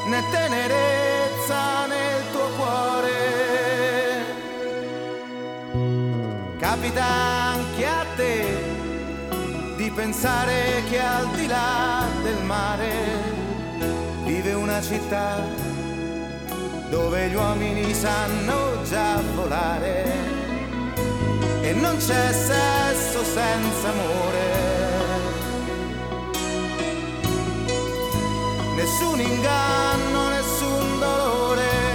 né tenerezza nel tuo cuore. Capita anche a te di pensare che al di là del mare vive una città dove gli uomini sanno già volare e non c'è sesso senza amore, nessun inganno